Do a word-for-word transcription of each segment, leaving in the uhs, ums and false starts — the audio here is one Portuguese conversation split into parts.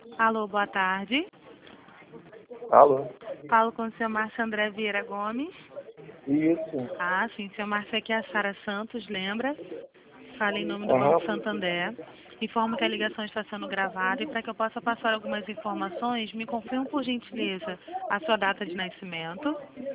Alô, boa tarde. Alô? Falo com o senhor Márcio André Vieira Gomes. Isso. Ah, sim, senhor Márcio, aqui é a Sara Santos, lembra? Fala em nome do Aham. Banco Santander. Informo que a ligação está sendo gravada e para que eu possa passar algumas informações, me confirme por gentileza a sua data de nascimento.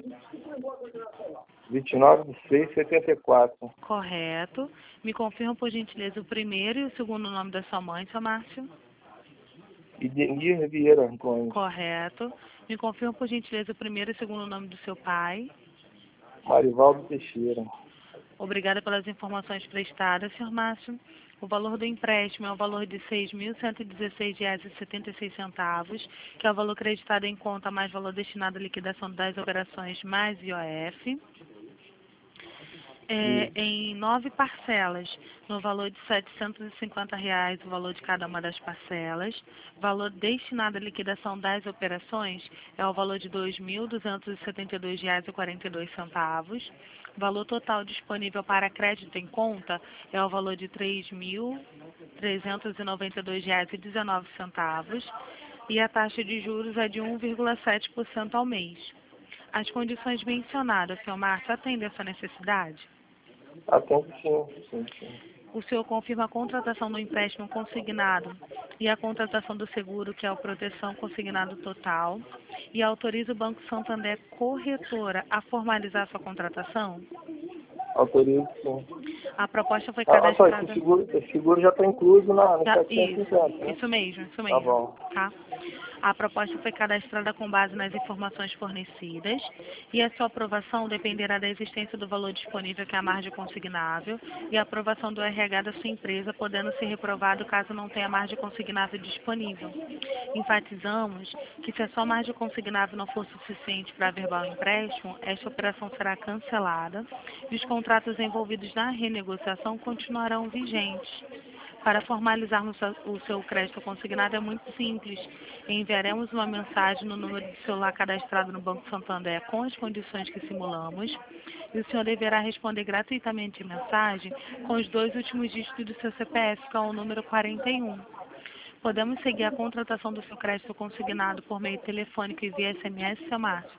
vinte e nove de seis de setenta e quatro. Correto. Me confirme por gentileza o primeiro e o segundo nome da sua mãe, senhor Márcio. Idenir Vieira Gomes. Correto. Me confirme por gentileza o primeiro e o segundo nome do seu pai. Marivaldo Teixeira. Obrigada pelas informações prestadas, senhor Márcio. O valor do empréstimo é o valor de seis mil cento e dezesseis reais e setenta e seis centavos, que é o valor creditado em conta mais valor destinado à liquidação das operações mais I O F. É, em nove parcelas, no valor de setecentos e cinquenta reais, o valor de cada uma das parcelas. Valor destinado à liquidação das operações é o valor de dois mil duzentos e setenta e dois reais e quarenta e dois centavos. Valor total disponível para crédito em conta é o valor de três mil trezentos e noventa e dois reais e dezenove centavos. E a taxa de juros é de um vírgula sete por cento ao mês. As condições mencionadas, senhor Márcio, atendem a sua necessidade? Atende sim, sim, sim. O senhor confirma a contratação do empréstimo consignado e a contratação do seguro, que é a proteção consignado total, e autoriza o Banco Santander Corretora a formalizar sua contratação? Autorizo sim. A proposta foi Ah, só, esse cadastrada... seguro, esse seguro já está incluso na, no Já, setecentos e isso, cinquenta, né? isso mesmo, isso Tá mesmo, bom. tá? A proposta foi cadastrada com base nas informações fornecidas e a sua aprovação dependerá da existência do valor disponível, que é a margem consignável, e a aprovação do R H da sua empresa, podendo ser reprovado caso não tenha margem consignável disponível. Enfatizamos que se a sua margem consignável não for suficiente para averbar o empréstimo, esta operação será cancelada e os contratos envolvidos na renegociação continuarão vigentes. Para formalizarmos o seu crédito consignado é muito simples. Enviaremos uma mensagem no número de celular cadastrado no Banco Santander com as condições que simulamos e o senhor deverá responder gratuitamente a mensagem com os dois últimos dígitos do seu C P F, que é o número quarenta e um. Podemos seguir a contratação do seu crédito consignado por meio telefônico e via S M S, seu Márcio?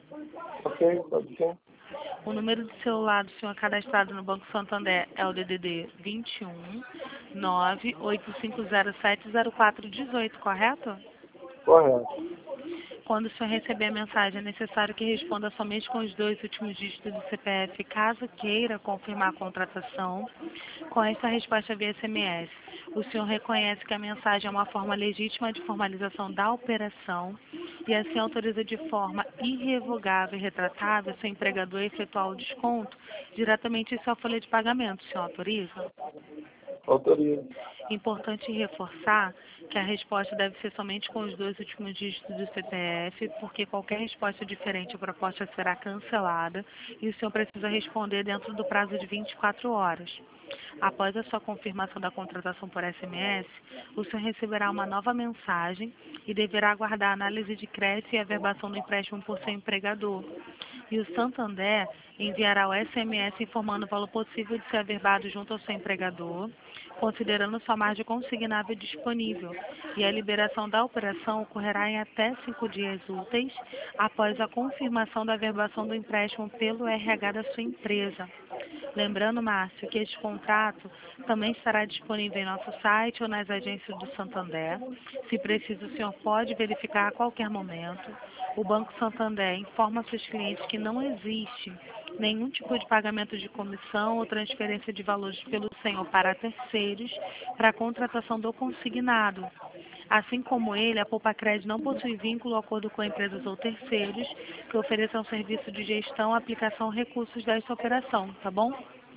Ok, pode ser. O número de celular do senhor cadastrado no Banco Santander é o D D D vinte e um, nove oito cinco zero sete zero quatro um oito, correto? Correto. Quando o senhor receber a mensagem, é necessário que responda somente com os dois últimos dígitos do C P F, caso queira confirmar a contratação, com essa resposta via S M S. O senhor reconhece que a mensagem é uma forma legítima de formalização da operação e assim autoriza de forma irrevogável e retratável seu empregador a efetuar o desconto diretamente em sua folha de pagamento. O senhor autoriza? Autorizo. Importante reforçar que a resposta deve ser somente com os dois últimos dígitos do C P F, porque qualquer resposta diferente a proposta será cancelada e o senhor precisa responder dentro do prazo de vinte e quatro horas. Após a sua confirmação da contratação por S M S, o senhor receberá uma nova mensagem e deverá aguardar a análise de crédito e averbação do empréstimo por seu empregador. E o Santander enviará o S M S informando o valor possível de ser averbado junto ao seu empregador, considerando sua margem consignável disponível, e a liberação da operação ocorrerá em até cinco dias úteis após a confirmação da averbação do empréstimo pelo R H da sua empresa. Lembrando, Márcio, que este contrato também estará disponível em nosso site ou nas agências do Santander. Se preciso, o senhor pode verificar a qualquer momento. O Banco Santander informa seus clientes que não existe nenhum tipo de pagamento de comissão ou transferência de valores pelo senhor para terceiros para a contratação do consignado. Assim como ele, a Poupa-Cred não possui vínculo ou acordo com empresas ou terceiros que ofereçam serviço de gestão, aplicação ou recursos desta operação, tá bom?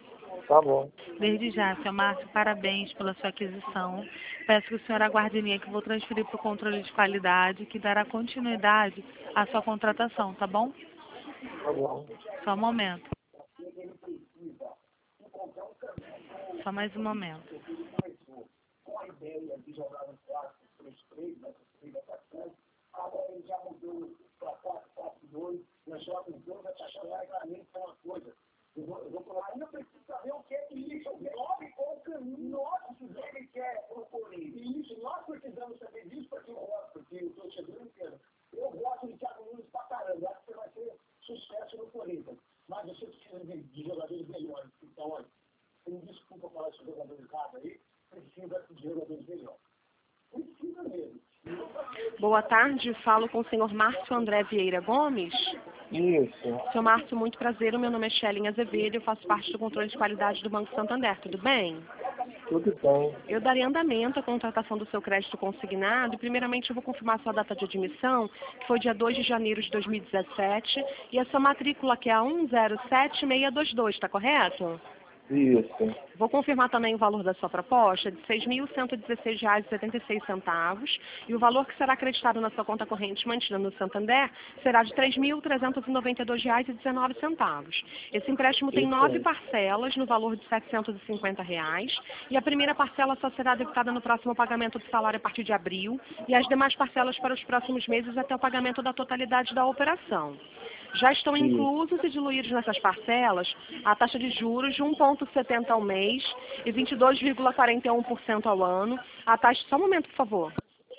Tá bom. Desde já, seu Márcio, parabéns pela sua aquisição. Peço que o senhor aguarde em linha que eu vou transferir para o controle de qualidade, que dará continuidade à sua contratação, tá bom? Tá bom. Só um momento. Só mais um momento. Eu vou, eu vou falar, eu preciso saber o que é isso, nove ou caminho, nosso que ele quer propor isso. E isso, nós precisamos saber disso para que o Boa tarde, falo com o senhor Márcio André Vieira Gomes. Isso. Senhor Márcio, muito prazer, o meu nome é Shelly Azevedo, eu faço parte do controle de qualidade do Banco Santander, tudo bem? Tudo bem. Eu darei andamento à contratação do seu crédito consignado. Primeiramente, eu vou confirmar sua data de admissão, que foi dia dois de janeiro de dois mil e dezessete, e a sua matrícula, que é a um zero sete seis dois dois, está correto? Isso. Vou confirmar também o valor da sua proposta, de seis mil cento e dezesseis reais e setenta e seis centavos, e o valor que será acreditado na sua conta corrente mantida no Santander será de três mil trezentos e noventa e dois reais e dezenove centavos. Esse empréstimo tem Isso nove aí. parcelas no valor de setecentos e cinquenta reais, e a primeira parcela só será debitada no próximo pagamento do salário a partir de abril, e as demais parcelas para os próximos meses até o pagamento da totalidade da operação. Já estão Sim. inclusos e diluídos nessas parcelas a taxa de juros de um vírgula setenta ao mês e vinte e dois vírgula quarenta e um por cento ao ano. A taxa, só um momento, por favor.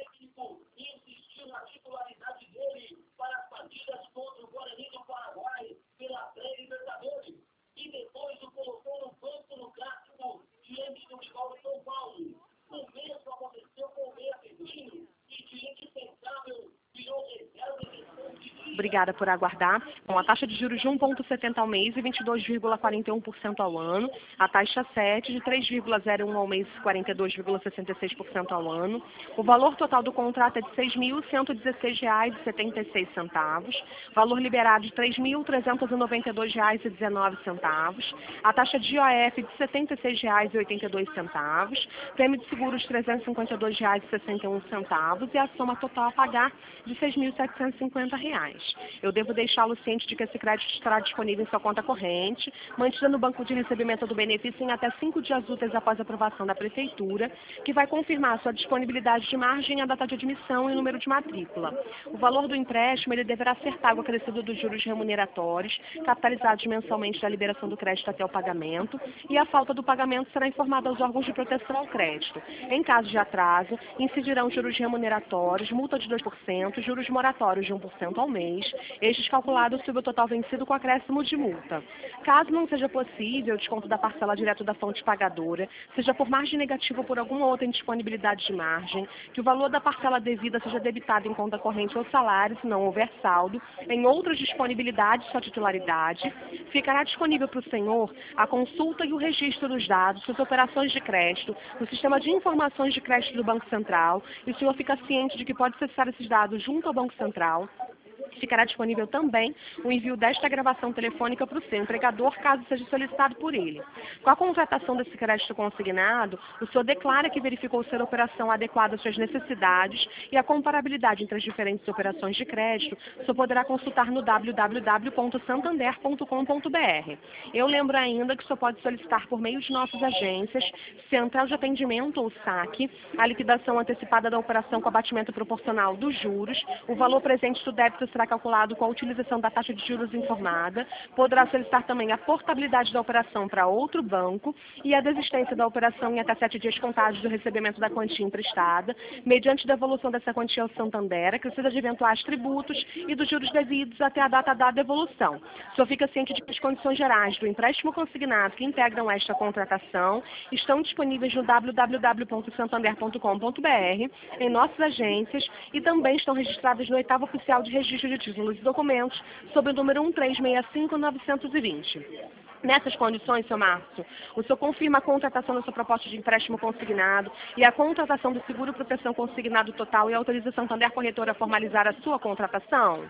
Insistiu na titularidade dele para as partidas contra o Guarani do Paraguai pela pré-Libertadores. E depois o colocou no banco no clássico diante do rival de São Paulo. O mesmo aconteceu com o meia Pedrinho e de indispensável virou reserva em questão de dia. Obrigada por aguardar. Com a taxa de juros de um vírgula setenta ao mês e vinte e dois vírgula quarenta e um por cento ao ano, a taxa sete de três vírgula zero um ao mês e quarenta e dois vírgula sessenta e seis por cento ao ano. O valor total do contrato é de seis mil cento e dezesseis reais e setenta e seis centavos. Valor liberado de três mil trezentos e noventa e dois reais e dezenove centavos. A taxa de I O F de setenta e seis reais e oitenta e dois centavos. Prêmio de seguros de trezentos e cinquenta e dois reais e sessenta e um centavos e a soma total a pagar de seis mil setecentos e cinquenta reais. Eu devo deixá-lo ciente de que esse crédito estará disponível em sua conta corrente, mantida no banco de recebimento do benefício em até cinco dias úteis após a aprovação da Prefeitura, que vai confirmar sua disponibilidade de margem, a data de admissão e o número de matrícula. O valor do empréstimo ele deverá ser pago acrescido dos juros remuneratórios, capitalizados mensalmente da liberação do crédito até o pagamento, e a falta do pagamento será informada aos órgãos de proteção ao crédito. Em caso de atraso, incidirão juros remuneratórios, multa de dois por cento, juros moratórios de um por cento ao mês, estes calculados sobre o total vencido com acréscimo de multa. Caso não seja possível o desconto da parcela direto da fonte pagadora, seja por margem negativa ou por alguma outra indisponibilidade de margem, que o valor da parcela devida seja debitado em conta corrente ou salário, se não houver saldo, em outras disponibilidades sua titularidade, ficará disponível para o senhor a consulta e o registro dos dados, suas operações de crédito, no sistema de informações de crédito do Banco Central, e o senhor fica ciente de que pode acessar esses dados junto ao Banco Central. Ficará disponível também o envio desta gravação telefônica para o seu empregador, caso seja solicitado por ele. Com a contratação desse crédito consignado, o senhor declara que verificou ser a operação adequada às suas necessidades e a comparabilidade entre as diferentes operações de crédito, o senhor poderá consultar no w w w ponto santander ponto com ponto b r. Eu lembro ainda que o senhor pode solicitar por meio de nossas agências, Central de Atendimento ou SAC, a liquidação antecipada da operação com abatimento proporcional dos juros. O valor presente do débito será calculado com a utilização da taxa de juros informada. Poderá solicitar também a portabilidade da operação para outro banco e a desistência da operação em até sete dias contados do recebimento da quantia emprestada, mediante devolução dessa quantia ao Santander, acrescida de eventuais tributos e dos juros devidos até a data da devolução. O senhor fica ciente de que as condições gerais do empréstimo consignado que integram esta contratação estão disponíveis no w w w ponto santander ponto com ponto b r, em nossas agências, e também estão registradas no oitavo oficial de registro de títulos e documentos, sob o número um três seis cinco nove dois zero. Nessas condições, seu Márcio, o senhor confirma a contratação da sua proposta de empréstimo consignado e a contratação do seguro proteção consignado total e autoriza a Santander Corretora a formalizar a sua contratação?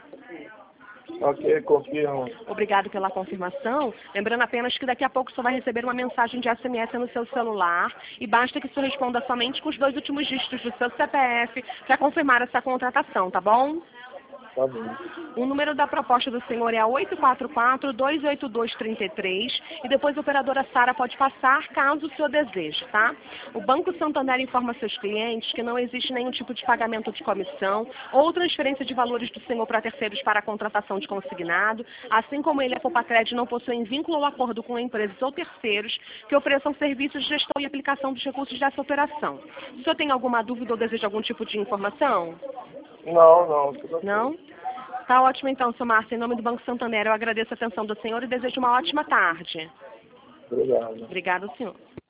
Ok, confirmo. Obrigado pela confirmação. Lembrando apenas que daqui a pouco o senhor vai receber uma mensagem de S M S no seu celular e basta que o senhor responda somente com os dois últimos dígitos do seu C P F para confirmar essa contratação, tá bom? Tá bom. O número da proposta do senhor é oito quatro quatro, dois oito dois, três três e depois a operadora Sara pode passar caso o senhor deseje, tá? O Banco Santander informa seus clientes que não existe nenhum tipo de pagamento de comissão ou transferência de valores do senhor para terceiros para a contratação de consignado, assim como ele e a Fopacred não possuem vínculo ou acordo com empresas ou terceiros que ofereçam serviços de gestão e aplicação dos recursos dessa operação. O senhor tem alguma dúvida ou deseja algum tipo de informação? Não, não. Tudo ok. Não? Tá ótimo então, seu Márcio. Em nome do Banco Santander, eu agradeço a atenção do senhor e desejo uma ótima tarde. Obrigado. Obrigada, senhor.